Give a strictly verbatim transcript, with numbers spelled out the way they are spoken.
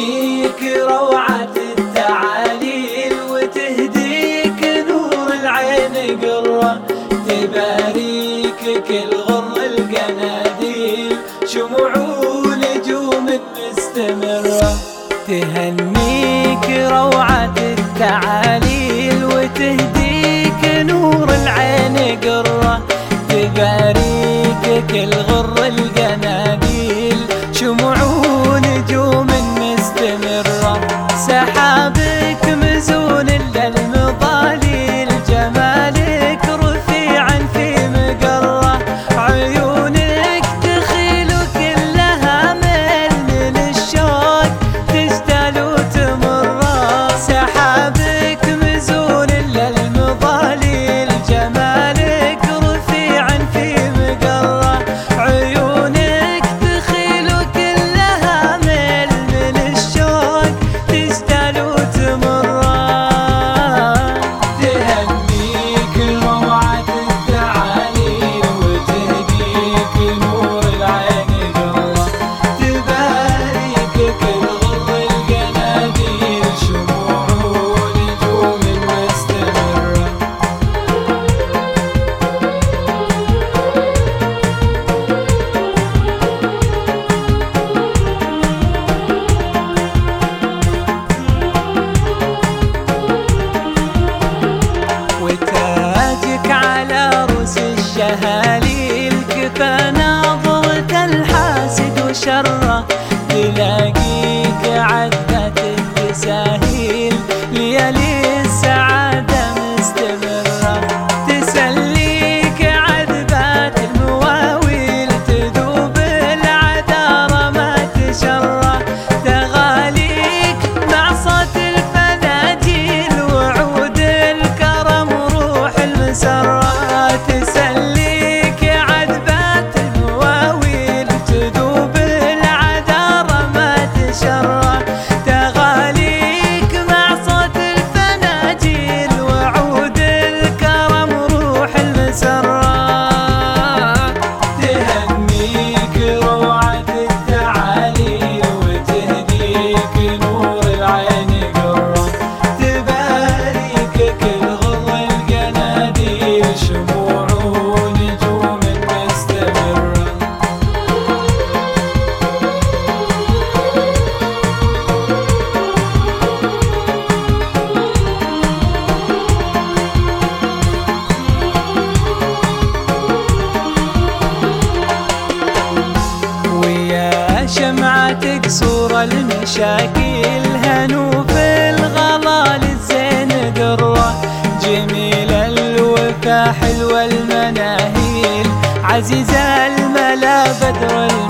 تهنيك روعة التعاليل وتهديك نور العين قرة، تباريك كل غر القناديل شموع ونجوم مستمرة. تهنيك روعة التعاليل وتهديك نور العين قرة، تباريك كل غر القناديل شموع ونجوم مستمرة. سحابك مزون للمضاليل جمالك رفيعا في مقرة، عيونك تخيل كلها ميل من الشوق تجدل وتمرة. سحابك مزون للمضاليل جمالك رفيعا في مقرة، عيونك تخيل كلها ميل من الشوق تجدل وتمرة. تهنيك روعة التعاليل وتهديك نور العين قرة، تباريك كل غر القناديل شموع ونجوم مستمرة. وتاجك على رؤوس الشهاليل كفى ناظرة الحاسد وشره، تلاقيك عدت التساهيل ليالي السعادة مستمرة. تسليك عذبات المواويل تذوب العذارى ما تشره، تغاليك مع صوت الفناجيل وعود الكرم وروح المسرة. تسليك عذبات المواويل تذوب العذارى ما تشره، تغاليك مع صوت الفناجيل وعود الكرم وروح المسرة. تهنيك روعة التعاليل وتهديك نور العين قرة، تباريك كل غر القناديل شموع ونجوم مستمرة. ويا شمعة تكسر المشاكل هنو في الغلال الزين قرة، جميل الوفا حلوة المناهيل عزيزة الملا بدر